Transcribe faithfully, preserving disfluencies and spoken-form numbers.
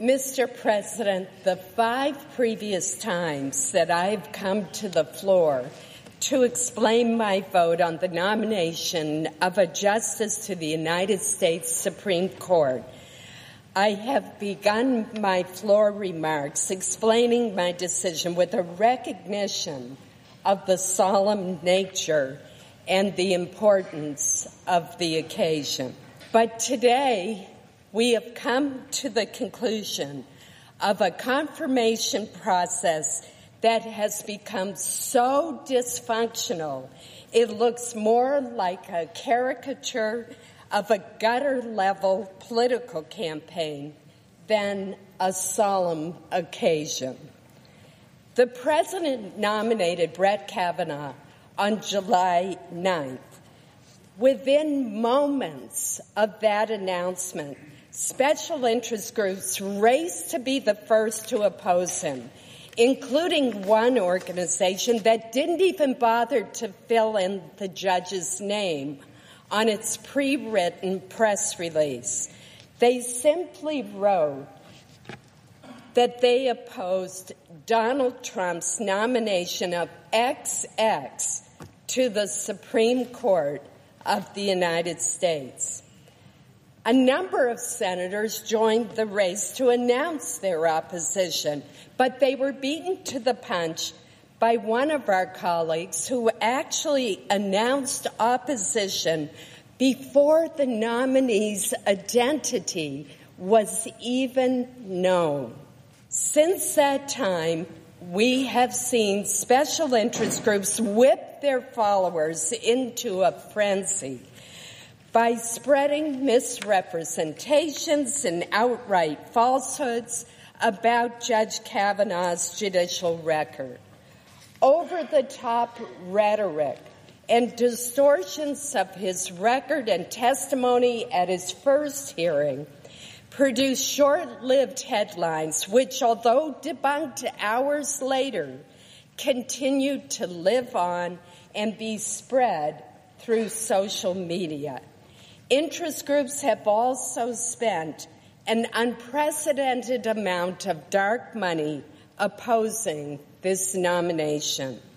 Mister President, the five previous times that I've come to the floor to explain my vote on the nomination of a justice to the United States Supreme Court, I have begun my floor remarks explaining my decision with a recognition of the solemn nature and the importance of the occasion. But today, we have come to the conclusion of a confirmation process that has become so dysfunctional, it looks more like a caricature of a gutter-level political campaign than a solemn occasion. The President nominated Brett Kavanaugh on July ninth. Within moments of that announcement, special interest groups raced to be the first to oppose him, including one organization that didn't even bother to fill in the judge's name on its pre-written press release. They simply wrote that they opposed Donald Trump's nomination of X X to the Supreme Court of the United States. A number of senators joined the race to announce their opposition, but they were beaten to the punch by one of our colleagues who actually announced opposition before the nominee's identity was even known. Since that time, we have seen special interest groups whip their followers into a frenzy by spreading misrepresentations and outright falsehoods about Judge Kavanaugh's judicial record. Over-the-top rhetoric and distortions of his record and testimony at his first hearing produced short-lived headlines which, although debunked hours later, continued to live on and be spread through social media. Interest groups have also spent an unprecedented amount of dark money opposing this nomination.